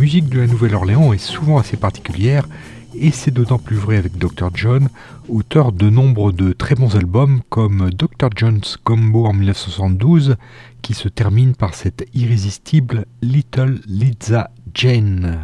musique de la Nouvelle-Orléans est souvent assez particulière, et c'est d'autant plus vrai avec Dr. John, auteur de nombre de très bons albums comme Dr. John's Combo en 1972, qui se termine par cette irrésistible Little Liza Jane.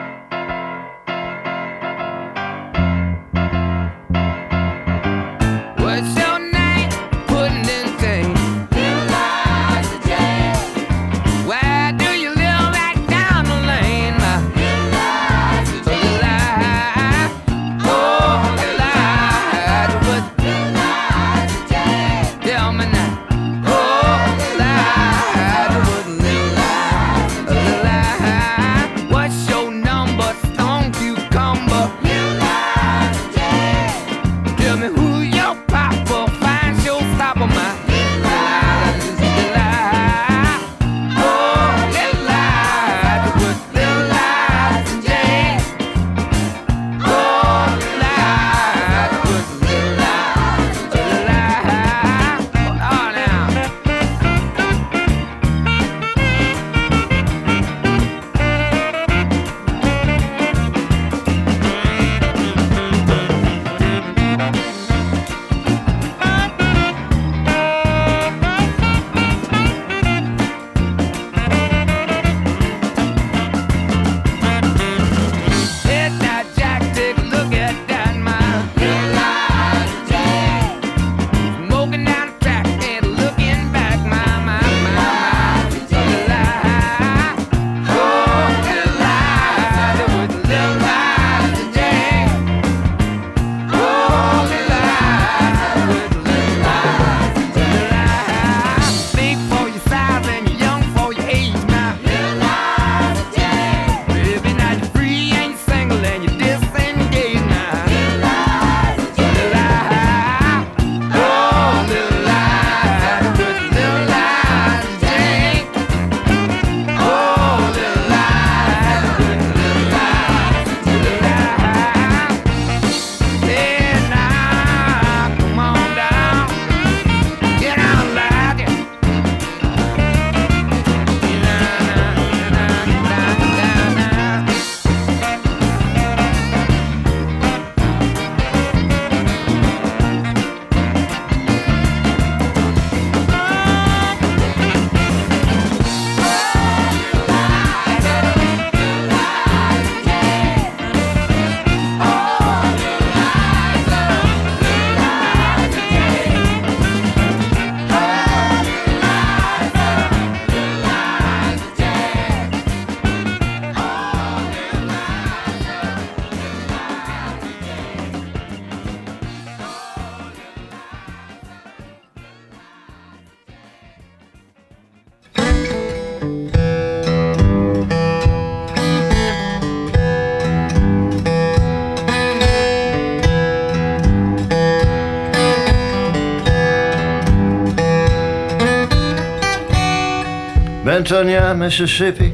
Bentonia, Mississippi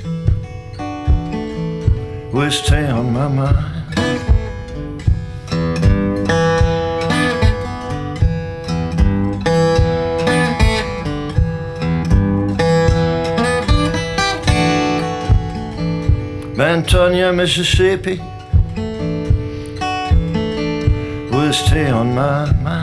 will stay on my mind. Bentonia, Mississippi will stay on my mind.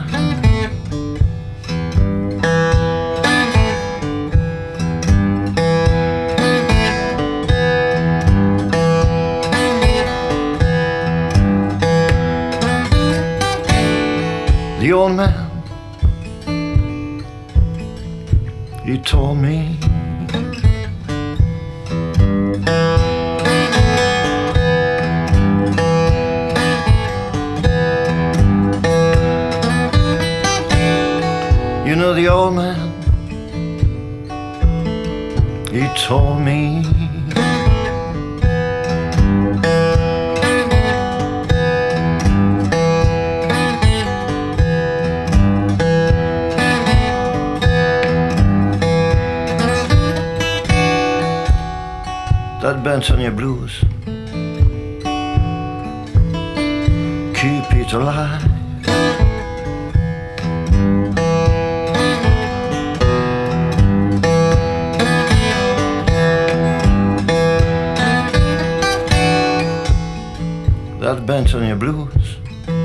The old man, he told me you know the old man, he told me that Bentonia blues, keep it alive. that Bentonia blues.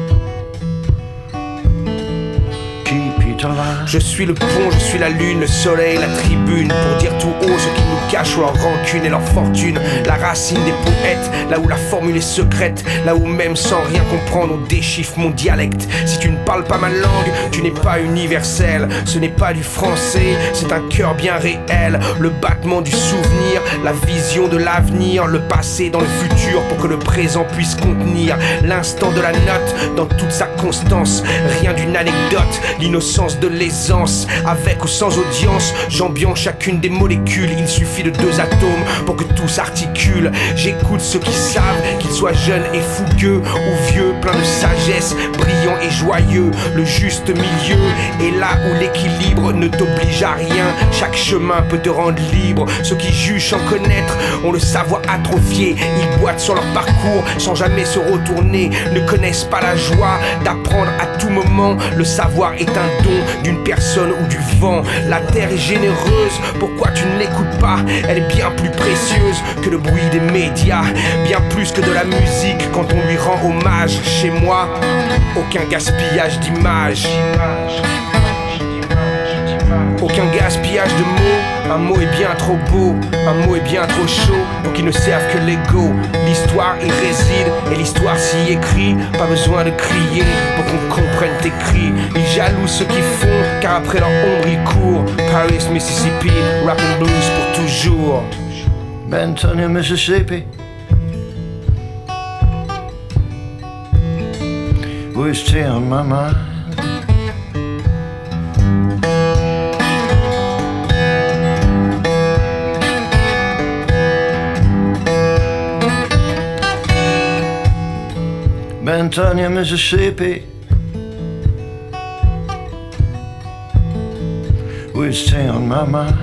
Keep it alive. Je suis le pont, je suis la lune, le soleil, la tribune, pour dire tout haut ce qui nous cache leur rancune et leur fortune. La racine des poètes, là où la formule est secrète, là où même sans rien comprendre on déchiffre mon dialecte. Si tu ne parles pas ma langue, tu n'es pas universel. Ce n'est pas du français, c'est un cœur bien réel. Le battement du souvenir, la vision de l'avenir, le passé dans le futur pour que le présent puisse contenir l'instant de la note dans toute sa constance. Rien d'une anecdote, l'innocence de l'aisance. Avec ou sans audience, j'ambiance chacune des molécules. Il suffit de 2 atomes pour que tout s'articule. J'écoute ceux qui savent, qu'ils soient jeunes et fougueux ou vieux, plein de sagesse, brillants et joyeux. Le juste milieu est là où l'équilibre ne t'oblige à rien. Chaque chemin peut te rendre libre. Ceux qui jugent sans connaître ont le savoir atrophié. Ils boitent sur leur parcours sans jamais se retourner. Ne connaissent pas la joie d'apprendre à tout moment. Le savoir est un don d'une personne ou du vent. La terre est généreuse, pourquoi tu ne l'écoutes pas? Elle est bien plus précieuse que le bruit des médias, bien plus que de la musique quand on lui rend hommage. Chez moi, aucun gaspillage d'images, aucun gaspillage de mots. Un mot est bien trop beau, un mot est bien trop chaud pour qu'il ne serve que l'ego. L'histoire y réside et l'histoire s'y écrit. Pas besoin de crier pour qu'on comprenne tes cris. Ils jalousent ceux qui font car après leur ombre ils courent. Paris, Mississippi, rap and blues pour toujours. Bentonia, Mississippi. We stay on my mind. Bentonia, Mississippi. We stay on my mind.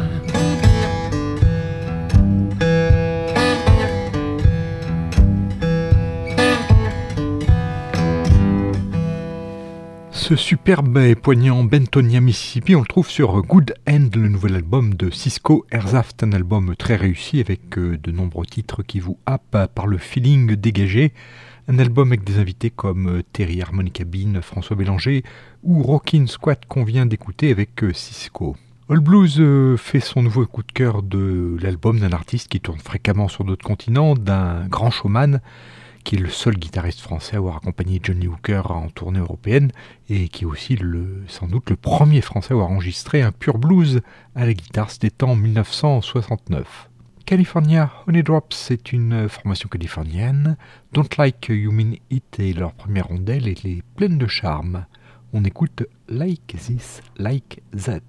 Ce superbe et poignant Bentonia, Mississippi, on le trouve sur Good End, le nouvel album de Cisco Herzhaft, un album très réussi avec de nombreux titres qui vous happent par le feeling dégagé. Un album avec des invités comme Terry Harmonica Bean, François Bélanger ou Rockin' Squat qu'on vient d'écouter avec Cisco. All Blues fait son nouveau coup de cœur de l'album d'un artiste qui tourne fréquemment sur d'autres continents, d'un grand showman qui est le seul guitariste français à avoir accompagné Johnny Hooker en tournée européenne et qui est aussi sans doute le premier français à avoir enregistré un pur blues à la guitare, c'était en 1969. California Honey Drops, c'est une formation californienne. Don't Like You Mean It est leur première rondelle et elle est pleine de charme. On écoute Like This, Like That.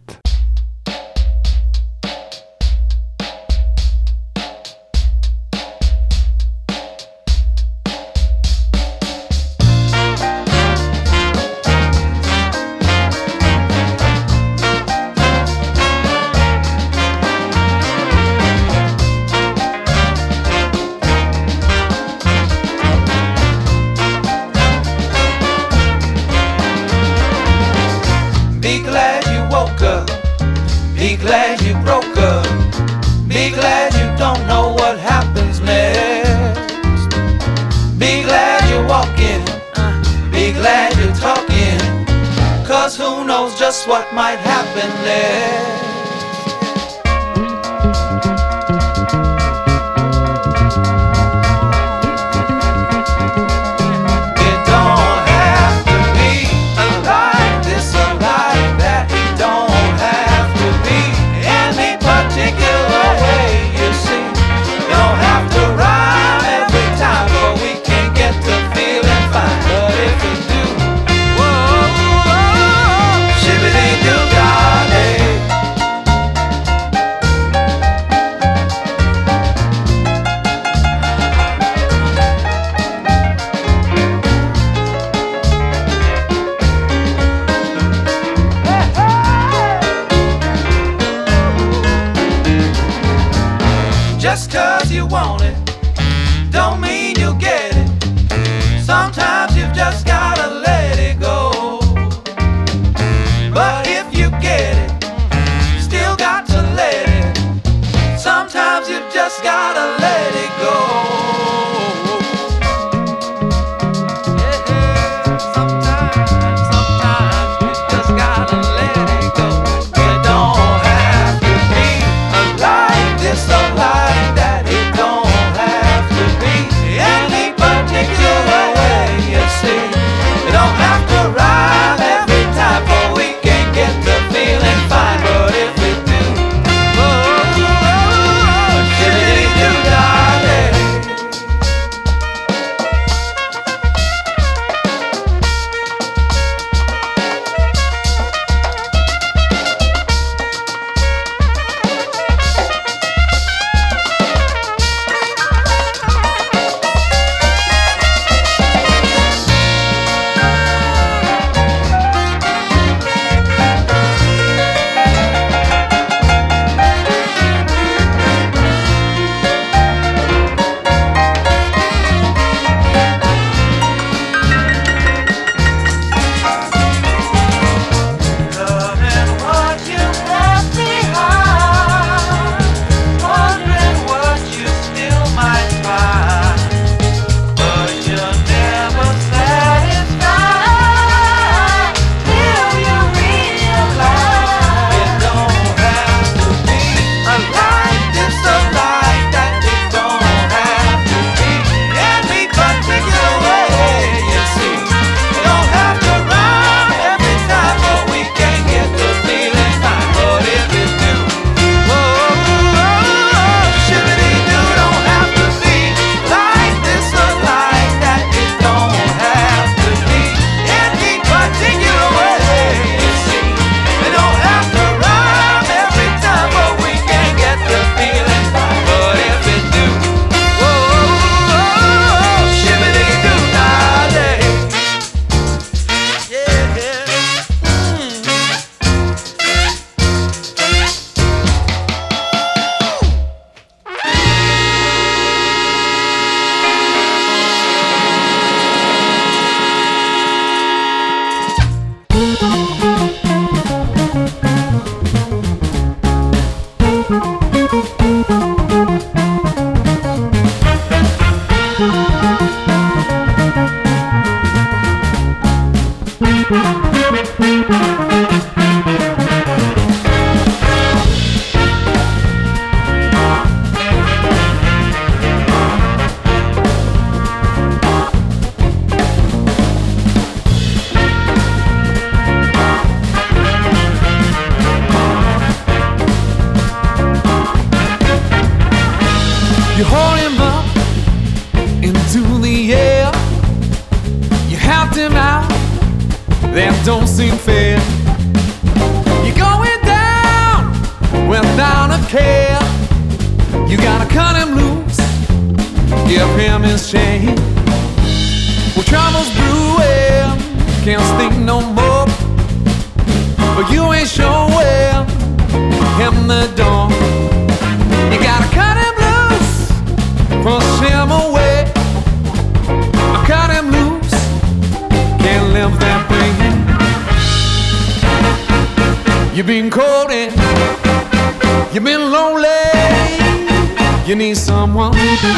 Be glad you broke up. Be glad you don't know what happens next. Be glad you're walking. Be glad you're talking. 'Cause who knows just what might happen next. You hold him up into the air. You helped him out, that don't seem fair. You're going down without a care. You gotta cut him loose, give him his chain. Well, trouble's brewing, can't sleep no more. But you ain't showing him the door. You gotta cut him loose, push him away. I cut him loose, can't live that way. You've been cold and you've been lonely. You need someone.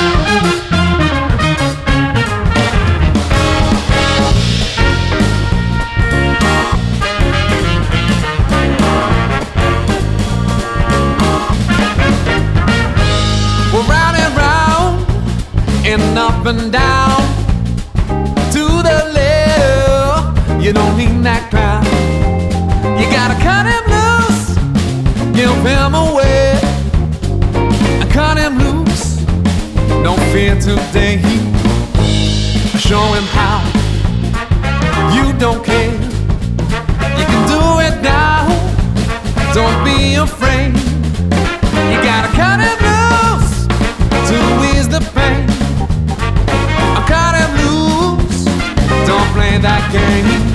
We're round and round and up and down to the left. You don't need that crowd. You gotta cut him loose, give him away. Cut him loose, don't fear today. Show him how you don't care. You can do it now, don't be afraid. You gotta cut him loose to ease the pain. Cut him loose, don't play that game.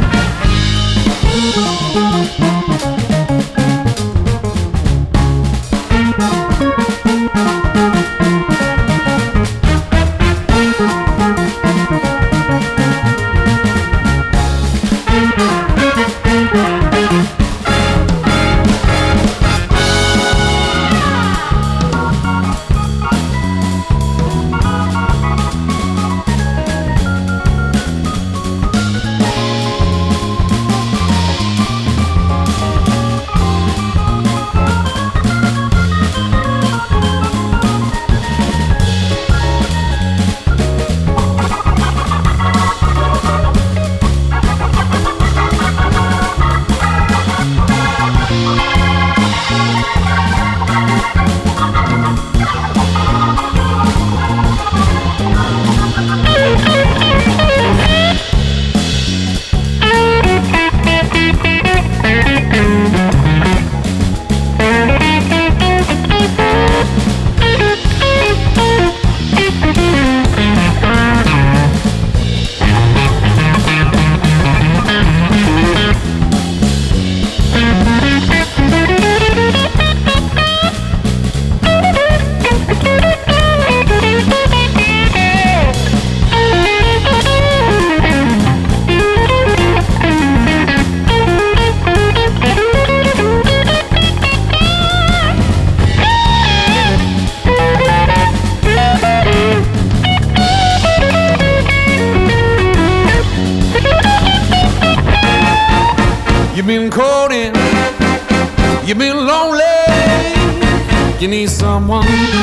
You've been cold and you've been lonely. You need someone.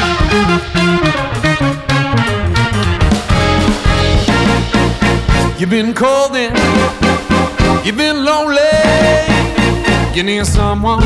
You've been cold and you've been lonely. You need someone.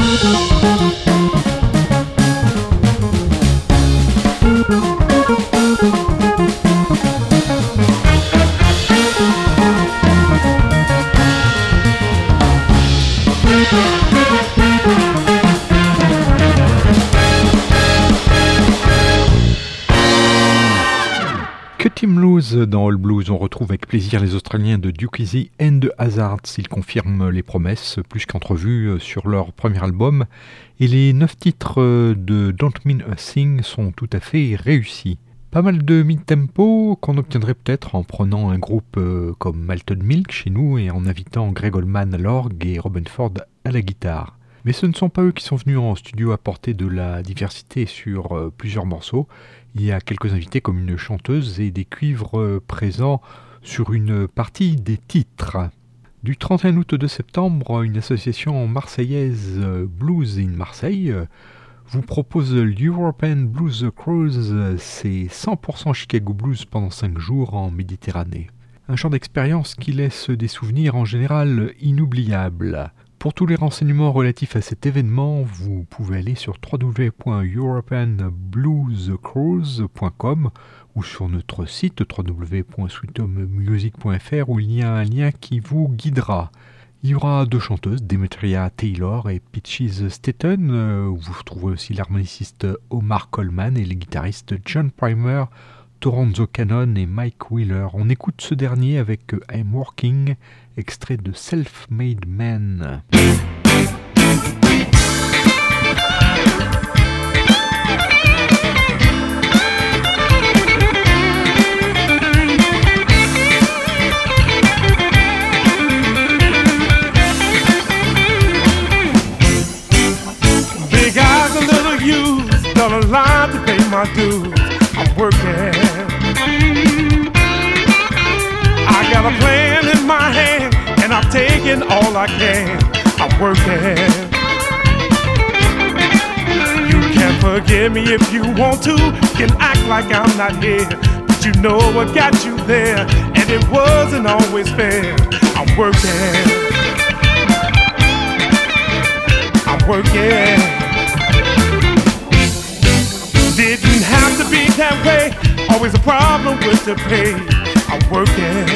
Cut Him Loose dans All Blues, on retrouve avec plaisir les Australiens de Duke Easy and the Hazards. Ils confirment les promesses plus qu'entrevues sur leur premier album et les 9 titres de Don't Mean a Thing sont tout à fait réussis. Pas mal de mid-tempo qu'on obtiendrait peut-être en prenant un groupe comme Malted Milk chez nous et en invitant Greg Allman à l'orgue et Robin Ford à la guitare. Mais ce ne sont pas eux qui sont venus en studio apporter de la diversité sur plusieurs morceaux. Il y a quelques invités comme une chanteuse et des cuivres présents sur une partie des titres. Du 31 août au 2 septembre, une association marseillaise Blues in Marseille vous propose l'European Blues Cruise. C'est 100% Chicago Blues pendant 5 jours en Méditerranée. Un genre d'expérience qui laisse des souvenirs en général inoubliables. Pour tous les renseignements relatifs à cet événement, vous pouvez aller sur www.europeanbluescruise.com ou sur notre site www.sweethomemusic.fr où il y a un lien qui vous guidera. Il y aura 2 chanteuses, Demetria Taylor et Peaches Staton. Vous retrouverez aussi l'harmoniciste Omar Coleman et les guitaristes John Primer, Toronzo Cannon et Mike Wheeler. On écoute ce dernier avec I'm Working, extrait de Self-Made Man. Big eyes and little U's, done a lot to pay my dues. I'm working. I got a plan in my hand, and I'm taking all I can. I'm working. You can forgive me if you want to. You can act like I'm not here, but you know what got you there, and it wasn't always fair. I'm working. I'm working. Didn't have to be that way. Always a problem with the pay. I'm working.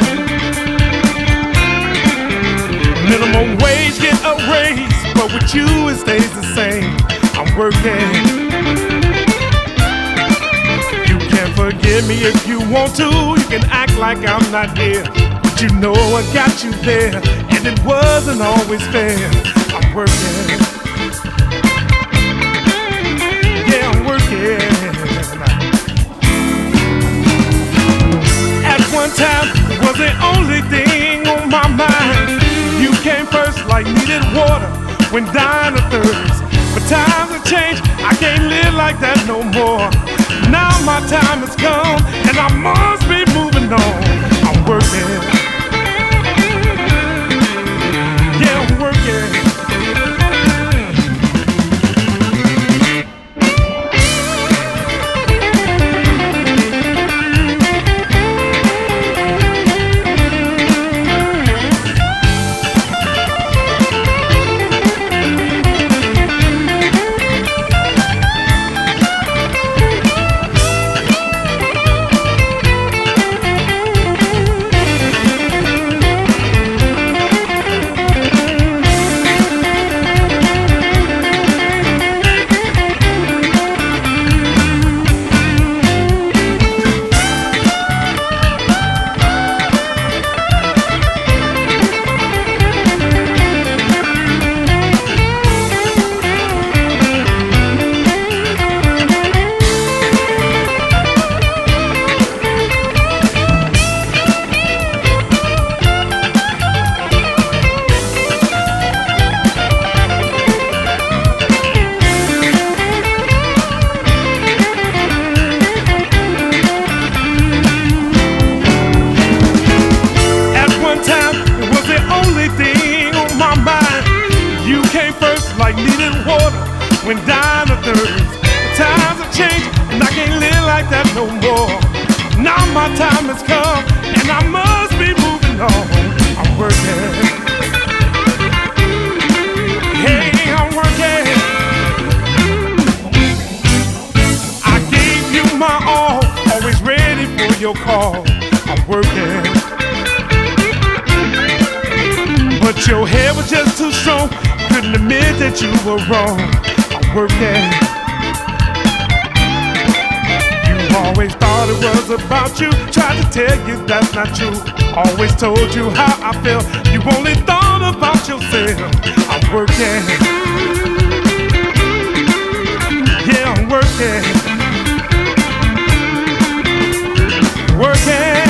Minimum wage get a raise, but with you it stays the same. I'm working. You can forgive me if you want to. You can act like I'm not here, but you know I got you there, and it wasn't always fair. I'm working. At one time, it was the only thing on my mind. You came first like needed water when dying of thirst. But times have changed, I can't live like that no more. Now my time has come, and I must be moving on. I'm working. Yeah, I'm working. That's not true. Always told you how I felt. You only thought about yourself. I'm working. Yeah, I'm working. Working.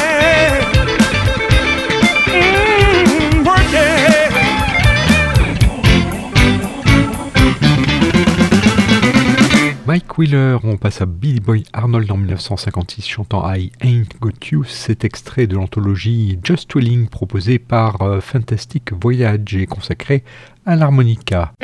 Working. Mike Mike Wheeler, on passe à Billy Boy Arnold en 1956 chantant I Ain't Got You. Cet extrait de l'anthologie Just Twilling proposé par Fantastic Voyage et consacré à l'harmonica.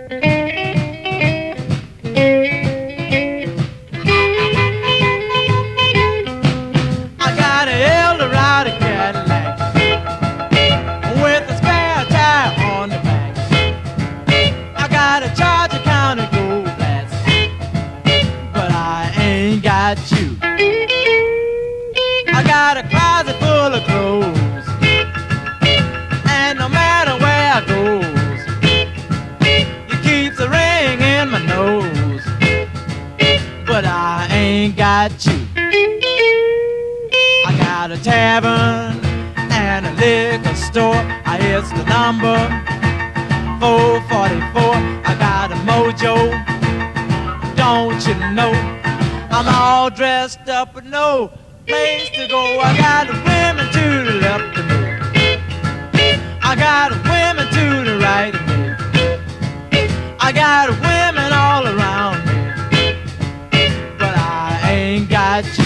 Got you. I got a tavern and a liquor store. It's the number 444. I got a mojo, don't you know? I'm all dressed up with no place to go. I got women to the left of me, I got women to the right of me, I got women all around me. Got you.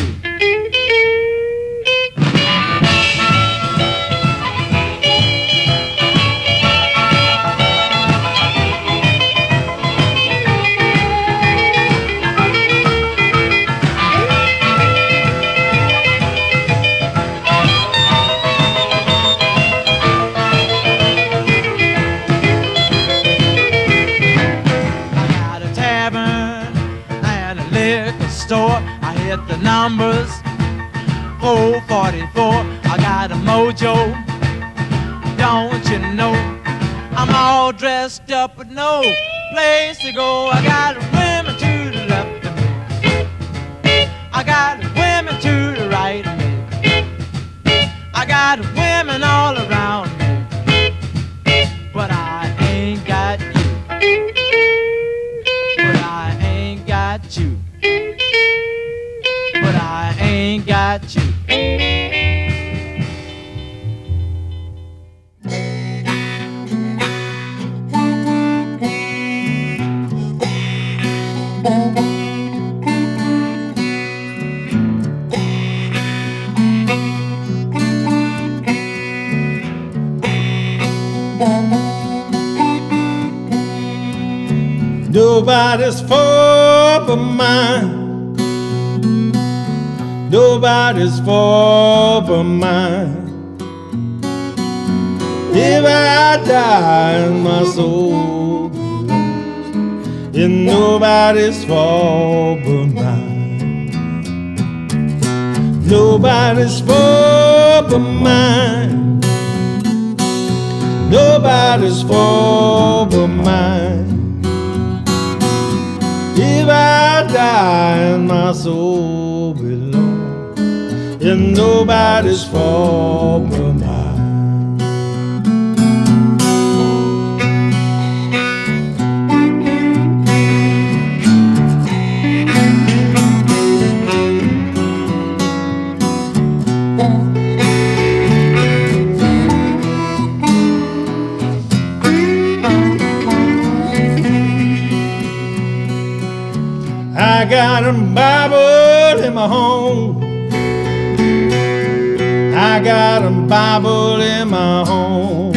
I got a tavern and a liquor store. The numbers 444. I got a mojo, don't you know? I'm all dressed up with no place to go. I got women to the left of me, I got women to the right of me, I got women all around me, but I ain't got you, but I ain't got you, but I ain't got you. Nobody's fault but mine, nobody's fault but mine. If I die and my soul belongs, it's nobody's fault but mine. Nobody's fault but mine, nobody's fault but mine. If I die and my soul belongs, it's nobody's fault but mine. I got a Bible in my home, I got a Bible in my home.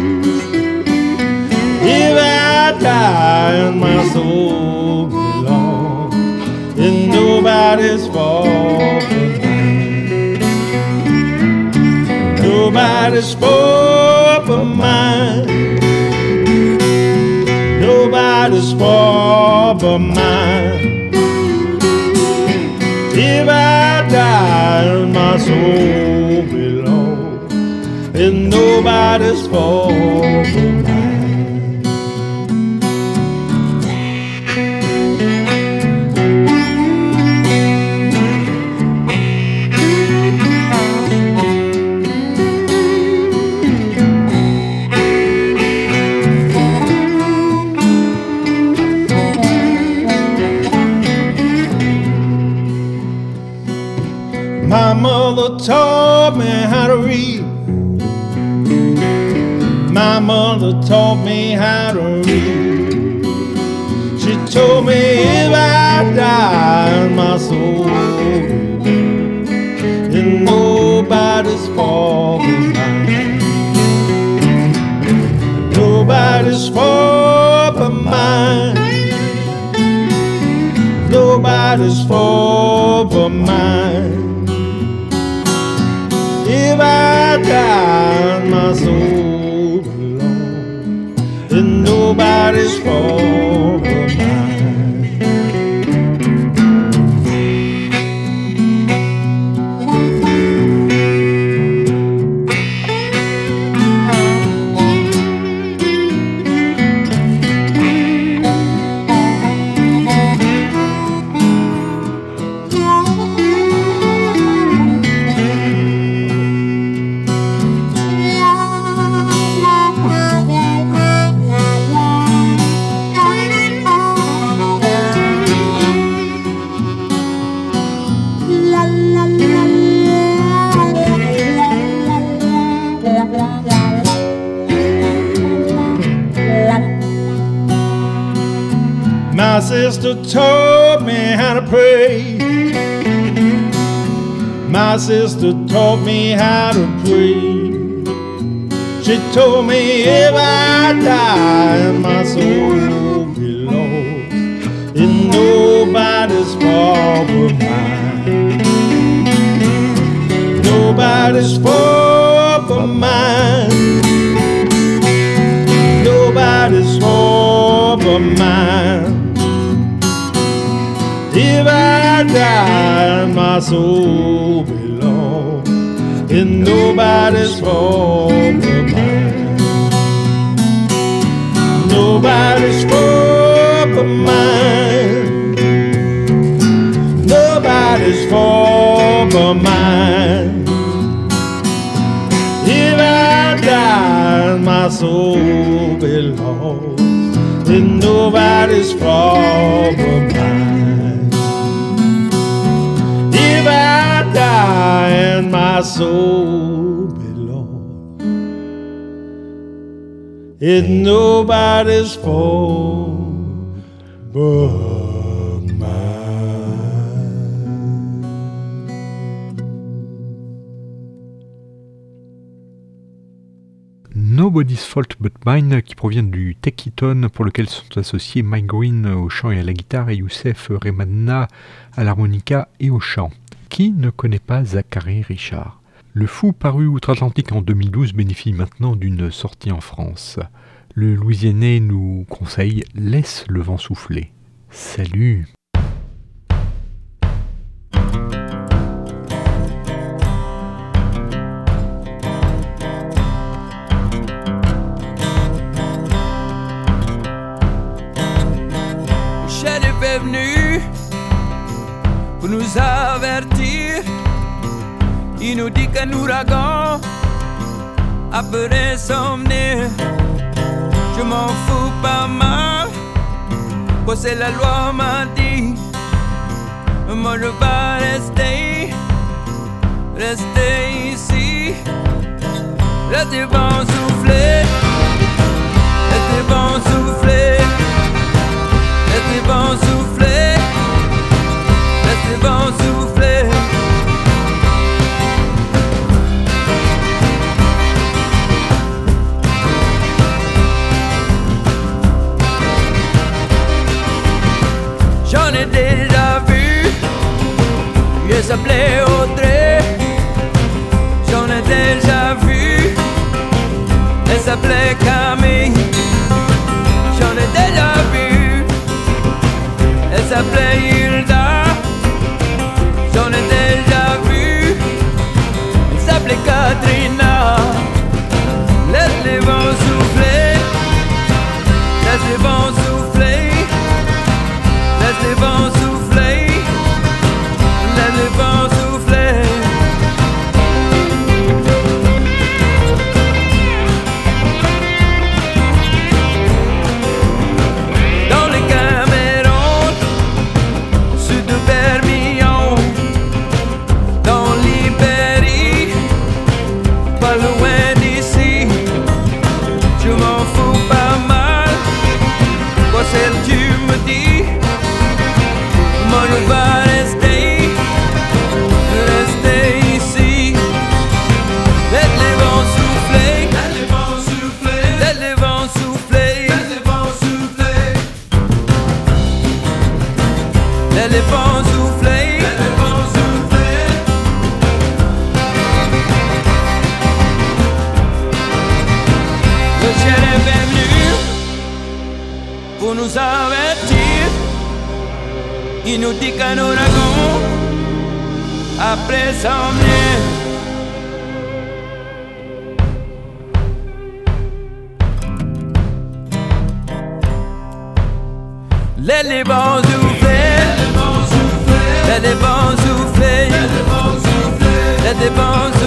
If I die and my soul belongs, it's nobody's fault but mine. Nobody's fault but mine, nobody's fault but mine. If I die and my soul belongs, it's nobody's fault but mine. My mother taught me how to read, my mother taught me how to read. She told me if I die die and my soul belongs in nobody's fault but mine. Nobody's fault but mine. Nobody's fault but mine. If I die and my soul belongs in nobody's fault but mine. My sister taught me how to pray. My sister taught me how to pray. She told me if I die and my soul belongs in nobody's fault but mine. Nobody's fault but mine. Nobody's fault but mine. If I die and my soul belongs in nobody's fault but mine. Nobody's fault but mine. Nobody's fault but mine. If I die and my soul belongs in nobody's fault but mine. If I die and my soul belongs, it's nobody's fault but mine. Nobody's Fault But Mine, qui provient du Techiton, pour lequel sont associés Mike Green au chant et à la guitare et Youssef Remanna à l'harmonica et au chant. Qui ne connaît pas Zachary Richard? Le Fou, paru outre-Atlantique en 2012, bénéficie maintenant d'une sortie en France. Le Louisianais nous conseille « Laisse le vent souffler ». Salut! Shérif est venu pour nous avertir. Il nous dit qu'un ouragan après s'en venir. Je m'en fous pas mal, quoi c'est la loi m'a dit. Moi je vais rester ici. Laissez le vent souffler, laissez le vent souffler, laissez le vent souffler, laissez le vent souffler. J'en ai déjà vu, il s'appelait Audrey. J'en ai déjà vu, elle s'appelait Camille. J'en ai déjà vu, elle s'appelait Hilda. J'en ai déjà vu, elle s'appelait Katrina. Laisse les vents souffler, laisse les vents souffler, laisse les vents souffler, laisse les vents souffler. ciel est venu pour nous avertir. Il nous dit qu'un ouragan après s'en vient. Let les vents souffler, let les vents souffler, let les vents souffler.